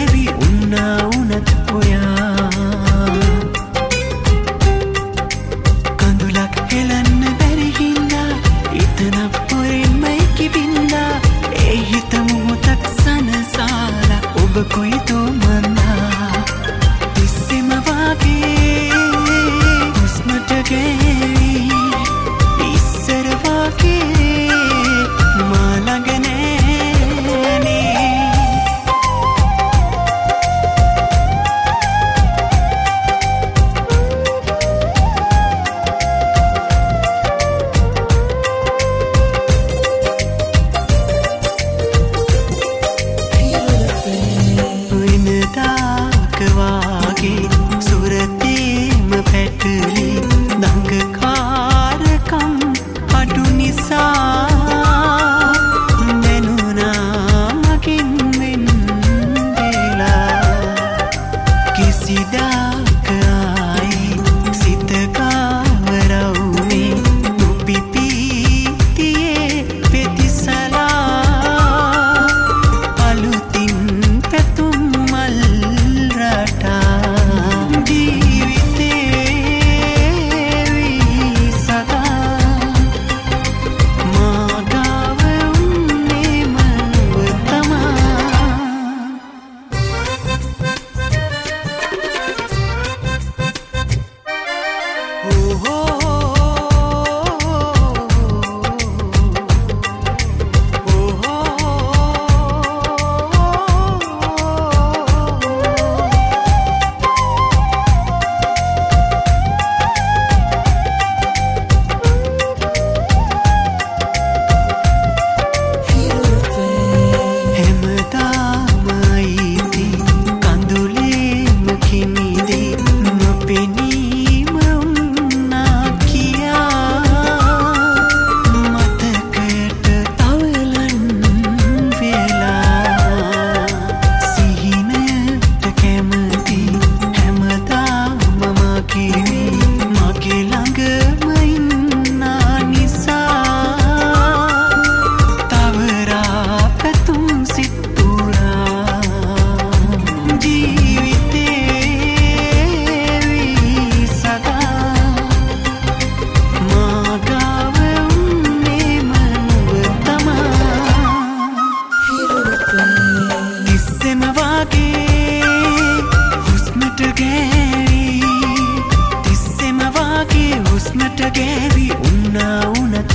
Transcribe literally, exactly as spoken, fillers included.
ගෑවි උන්නා උනත් ඔයා කඳුලක් හෙලන්න බැරි හින්දා එතන පොරෙන්මයි කිපින්දා ඒ හිත මොහොතක් සනසාලා ඔබ කොයිතෝ මන්නා තිස්සෙම වාගේ හුස්මට ගෑවි ඉස්සර වාගේ මා ළඟ නෑනේ සුරතේම පැටලි දඟකාරකම් අඩු නිසා දැනුණා මගෙන් වෙන් වෙලා කිසිදාක ආයි සිත කාවරවුනේ දුපිපීතියේ පෙතිසලා අලුතින් පැතුම් මල් රටා තිස්සෙම වාගේ හුස්මට ගෑවි උන්නා උනත්